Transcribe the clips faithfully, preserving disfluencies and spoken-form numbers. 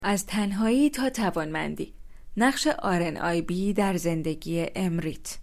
از تنهایی تا توانمندی، نقش آر ان آی بی در زندگی امریت.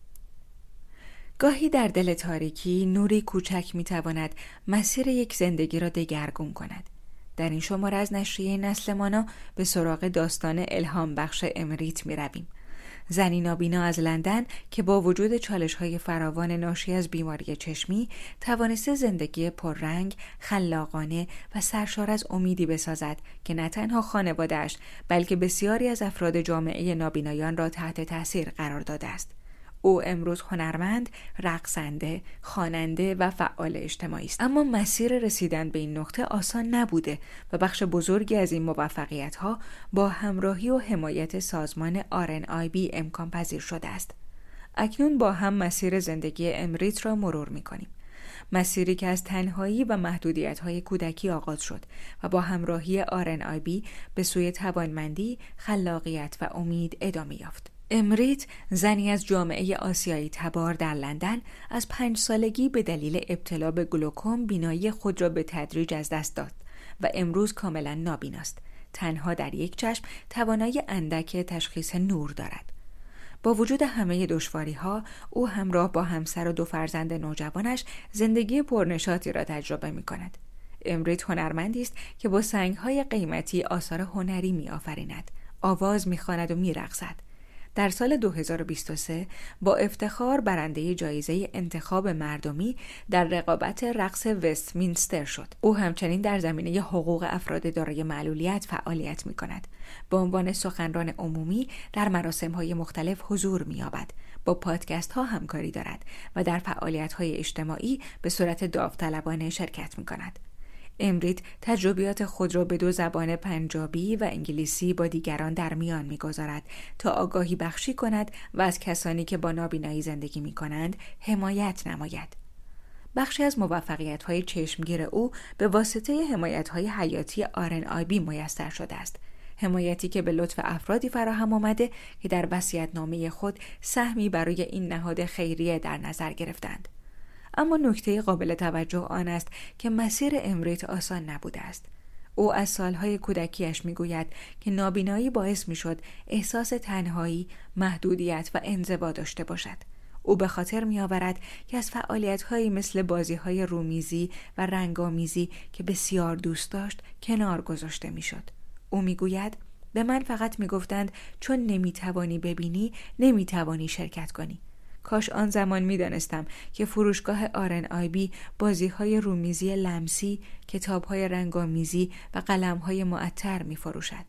گاهی در دل تاریکی نوری کوچک میتواند مسیر یک زندگی را دگرگون کند. در این شماره از نشریه نسل مانا به سراغ داستان الهام بخش امریت می رویم. زنی نابینا از لندن که با وجود چالش‌های فراوان ناشی از بیماری چشمی توانسته زندگی پررنگ، خلاقانه و سرشار از امیدی بسازد که نه تنها خانواده‌اش بلکه بسیاری از افراد جامعه نابینایان را تحت تاثیر قرار داده است. او امروز هنرمند، رقصنده، خواننده و فعال اجتماعی است. اما مسیر رسیدن به این نقطه آسان نبوده و بخش بزرگی از این موفقیت‌ها با همراهی و حمایت سازمان آر ان آی بی امکان پذیر شده است. اکنون با هم مسیر زندگی امریت را مرور می‌کنیم. مسیری که از تنهایی و محدودیت‌های کودکی آغاز شد و با همراهی آر ان آی بی به سوی توانمندی، خلاقیت و امید ادامه یافت. امریت، زنی از جامعه آسیایی تبار در لندن، از پنج سالگی به دلیل ابتلا به گلوکوم بینایی خود را به تدریج از دست داد و امروز کاملا نابیناست. تنها در یک چشم توانایی اندک تشخیص نور دارد. با وجود همه دشواری‌ها، او همراه با همسر و دو فرزند نوجوانش زندگی پرنشاطی را تجربه می‌کند. امریت هنرمندی است که با سنگ‌های قیمتی آثار هنری می‌آفریند، آواز می‌خواند و می‌رقصد. در سال دو هزار و بیست و سه با افتخار برنده جایزه انتخاب مردمی در رقابت رقص وستمینستر شد. او همچنین در زمینه حقوق افراد دارای معلولیت فعالیت می‌کند. به عنوان سخنران عمومی در مراسم‌های مختلف حضور می‌یابد. با پادکست‌ها همکاری دارد و در فعالیت‌های اجتماعی به صورت داوطلبانه شرکت می‌کند. امریت تجربیات خود را به دو زبان پنجابی و انگلیسی با دیگران در میان می‌گذارد تا آگاهی بخشی کند و از کسانی که با نابینایی زندگی می‌کنند حمایت نماید. بخشی از موفقیت‌های چشمگیر او به واسطه حمایت‌های حیاتی آر ان آی بی میسر شده است. حمایتی که به لطف افرادی فراهم آمده که در وصیت‌نامه خود سهمی برای این نهاد خیریه در نظر گرفتند. اما نکته قابل توجه آن است که مسیر امریت آسان نبوده است. او از سالهای کودکیش میگوید که نابینایی باعث میشد احساس تنهایی، محدودیت و انزوا داشته باشد. او به خاطر میآورد که از فعالیت‌هایی مثل بازی‌های رومیزی و رنگامیزی که بسیار دوست داشت کنار گذاشته میشد. او میگوید به من فقط میگفتند چون نمیتوانی ببینی، نمیتوانی شرکت کنی. کاش آن زمان می دانستم که فروشگاه آر ان آی بی بازی‌های رومیزی لمسی، کتاب‌های رنگامیزی و قلم‌های معطر می فروشد.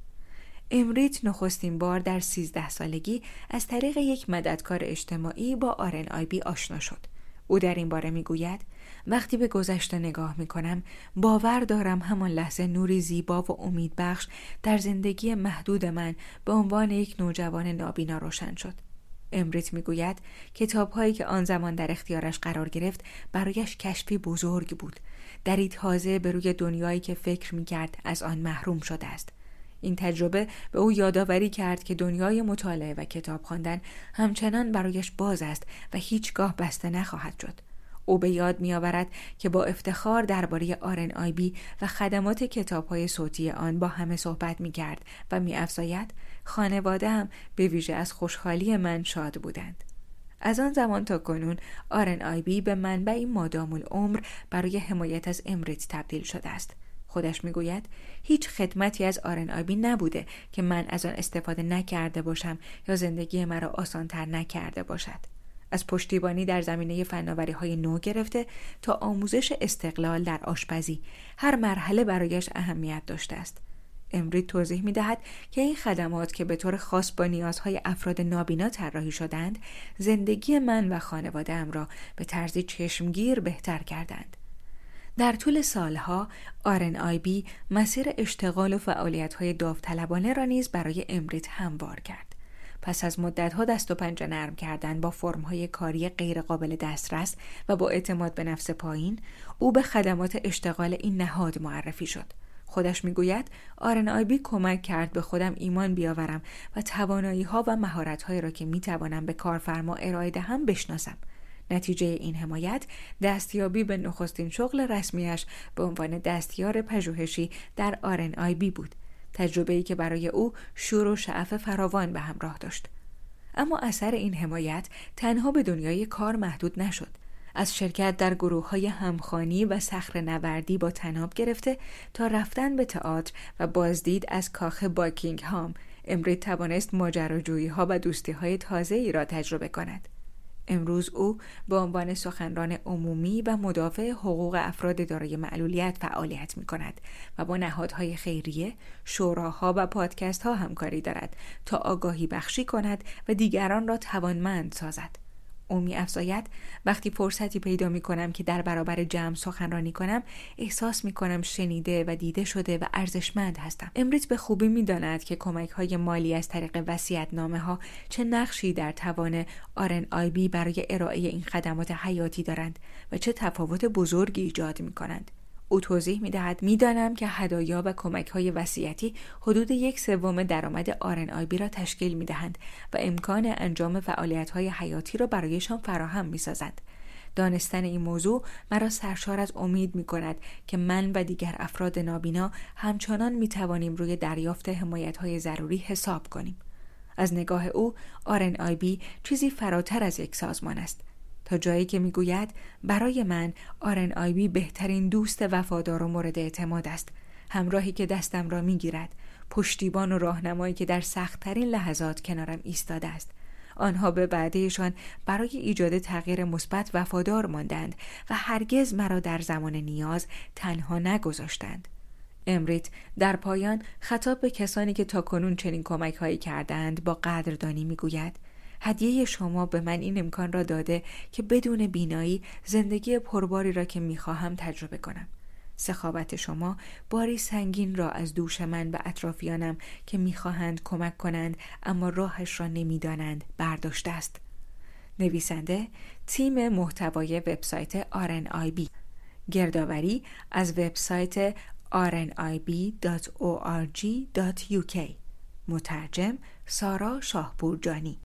امریت نخستین بار در سیزده سالگی از طریق یک مددکار اجتماعی با آر ان آی بی آشنا شد. او در این باره می گوید وقتی به گذشته نگاه می کنم باور دارم همان لحظه نوری زیبا و امیدبخش در زندگی محدود من به عنوان یک نوجوان نابینا روشن شد. امریت میگوید کتاب‌هایی که آن زمان در اختیارش قرار گرفت برایش کشفی بزرگ بود. دری تازه به روی دنیایی که فکر می‌کرد از آن محروم شده است. این تجربه به او یادآوری کرد که دنیای مطالعه و کتاب خواندن همچنان برایش باز است و هیچگاه بسته نخواهد شد. او به یاد می‌آورد که با افتخار درباره آر ان آی بی و خدمات کتاب‌های صوتی آن با همه صحبت می‌کرد و می‌افزاید خانواده‌ام به ویژه از خوشحالی من شاد بودند. از آن زمان تا کنون آر ان آی بی به منبعی مادام العمر برای حمایت از امریت تبدیل شده است. خودش میگوید هیچ خدمتی از آر ان آی بی نبوده که من از آن استفاده نکرده باشم یا زندگی مرا آسان‌تر نکرده باشد. از پشتیبانی در زمینه فناوری‌های نو گرفته تا آموزش استقلال در آشپزی، هر مرحله برایش اهمیت داشته است. امریت توضیح می‌دهد که این خدمات که به طور خاص با نیازهای افراد نابینا طراحی شدند، زندگی من و خانواده‌ام را به طرزی چشمگیر بهتر کردند. در طول سالها آر ان آی بی مسیر اشتغال و فعالیت‌های داوطلبانه را نیز برای امریت هموار کرد. پس از مدت‌ها دست و پنجه نرم کردن با فرم‌های کاری غیر قابل دسترس و با اعتماد به نفس پایین، او به خدمات اشتغال این نهاد معرفی شد. خودش میگوید آر ان آی بی کمک کرد به خودم ایمان بیاورم و توانایی‌ها و مهارت‌هایی را که می‌توانم به کارفرما ارائه دهم بشناسم. نتیجه این حمایت دستیابی به نخستین شغل رسمیش به عنوان دستیار پژوهشی در آر ان آی بی بود. تجربه‌ای که برای او شور و شعف فراوان به همراه داشت. اما اثر این حمایت تنها به دنیای کار محدود نشد. از شرکت در گروه‌های همخوانی و صخره‌نوردی با طناب گرفته تا رفتن به تئاتر و بازدید از کاخ باکینگهام، امریت توانست ماجراجویی‌ها و دوستی‌های تازه‌ای را تجربه کند. امروز او به عنوان سخنران عمومی و مدافع حقوق افراد دارای معلولیت فعالیت می‌کند و با نهادهای خیریه، شوراها و پادکست‌ها همکاری دارد تا آگاهی بخشی کند و دیگران را توانمند سازد. او می‌افزاید وقتی فرصتی پیدا می‌کنم که در برابر جمع سخنرانی کنم، احساس می‌کنم شنیده و دیده شده و ارزشمند هستم. امریت به خوبی می‌داند که کمک‌های مالی از طریق وصیت‌نامه‌ها چه نقشی در توان آر ان آی بی برای ارائه این خدمات حیاتی دارند و چه تفاوت بزرگی ایجاد می‌کنند. او توضیح می‌دهد می‌دانم که هدایا و کمک‌های وصیتی حدود یک سوم درآمد آر ان آی بی را تشکیل می‌دهند و امکان انجام فعالیت‌های حیاتی را برایشان فراهم می‌سازند. دانستن این موضوع مرا سرشار از امید می‌کند که من و دیگر افراد نابینا همچنان می‌توانیم روی دریافت حمایت‌های ضروری حساب کنیم. از نگاه او آر ان آی بی چیزی فراتر از یک سازمان است. تا جایی که میگوید برای من آر ان آی بی بهترین دوست وفادار و مورد اعتماد است، همراهی که دستم را میگیرد، پشتیبان و راهنمایی که در سخت‌ترین لحظات کنارم ایستاده است. آنها به وعدهشان برای ایجاد تغییر مثبت وفادار ماندند و هرگز مرا در زمان نیاز تنها نگذاشتند. امریت در پایان خطاب به کسانی که تاکنون چنین کمک‌هایی کردند با قدردانی میگوید هدیه شما به من این امکان را داده که بدون بینایی زندگی پرباری را که می‌خواهم تجربه کنم. سخاوت شما باری سنگین را از دوش من و اطرافیانم که می‌خواهند کمک کنند اما راهش را نمی‌دانند برداشته است. نویسنده تیم محتوای وبسایت آر ان آی بی. گردآوری از وبسایت آر ان آی بی دات او آر جی دات یو کی. مترجم سارا شاهپورجانی.